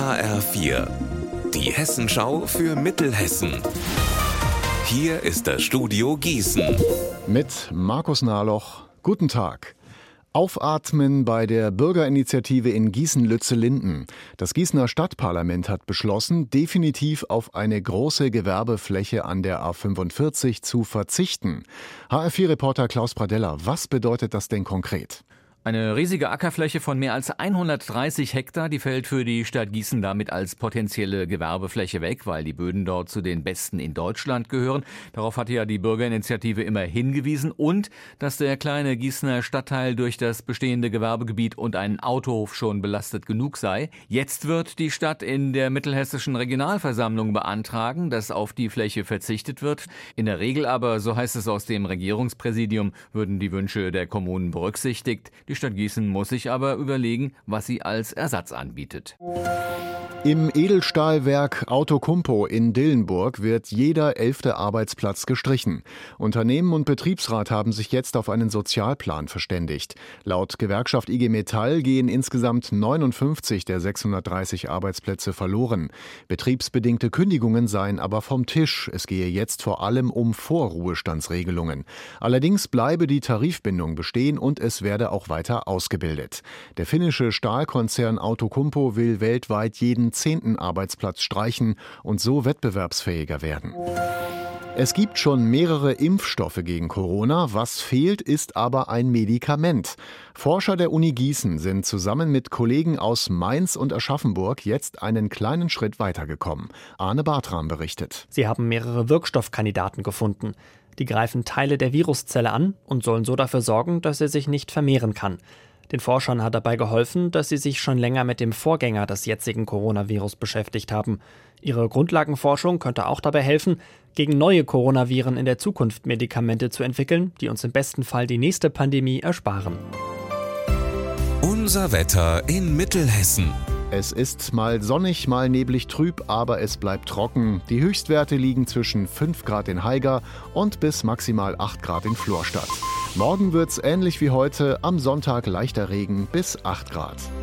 HR4, die Hessenschau für Mittelhessen. Hier ist das Studio Gießen. Mit Markus Nahloch. Guten Tag. Aufatmen bei der Bürgerinitiative in Gießen-Lützellinden. Das Gießener Stadtparlament hat beschlossen, definitiv auf eine große Gewerbefläche an der A45 zu verzichten. HR4-Reporter Klaus Pradella, was bedeutet das denn konkret? Eine riesige Ackerfläche von mehr als 130 Hektar, die fällt für die Stadt Gießen damit als potenzielle Gewerbefläche weg, weil die Böden dort zu den besten in Deutschland gehören. Darauf hatte ja die Bürgerinitiative immer hingewiesen und dass der kleine Gießener Stadtteil durch das bestehende Gewerbegebiet und einen Autohof schon belastet genug sei. Jetzt wird die Stadt in der Mittelhessischen Regionalversammlung beantragen, dass auf die Fläche verzichtet wird. In der Regel aber, so heißt es aus dem Regierungspräsidium, würden die Wünsche der Kommunen berücksichtigt. Die Stadt Gießen muss sich aber überlegen, was sie als Ersatz anbietet. Im Edelstahlwerk Outokumpu in Dillenburg wird jeder 11. Arbeitsplatz gestrichen. Unternehmen und Betriebsrat haben sich jetzt auf einen Sozialplan verständigt. Laut Gewerkschaft IG Metall gehen insgesamt 59 der 630 Arbeitsplätze verloren. Betriebsbedingte Kündigungen seien aber vom Tisch. Es gehe jetzt vor allem um Vorruhestandsregelungen. Allerdings bleibe die Tarifbindung bestehen und es werde auch weiter ausgebildet. Der finnische Stahlkonzern Outokumpu will weltweit jeden 10. Arbeitsplatz streichen und so wettbewerbsfähiger werden. Es gibt schon mehrere Impfstoffe gegen Corona. Was fehlt, ist aber ein Medikament. Forscher der Uni Gießen sind zusammen mit Kollegen aus Mainz und Aschaffenburg jetzt einen kleinen Schritt weitergekommen. Arne Bartram berichtet. Sie haben mehrere Wirkstoffkandidaten gefunden. Die greifen Teile der Viruszelle an und sollen so dafür sorgen, dass er sich nicht vermehren kann. Den Forschern hat dabei geholfen, dass sie sich schon länger mit dem Vorgänger des jetzigen Coronavirus beschäftigt haben. Ihre Grundlagenforschung könnte auch dabei helfen, gegen neue Coronaviren in der Zukunft Medikamente zu entwickeln, die uns im besten Fall die nächste Pandemie ersparen. Unser Wetter in Mittelhessen. Es ist mal sonnig, mal neblig trüb, aber es bleibt trocken. Die Höchstwerte liegen zwischen 5 Grad in Haiger und bis maximal 8 Grad in Florstadt. Morgen wird's ähnlich wie heute, am Sonntag leichter Regen bis 8 Grad.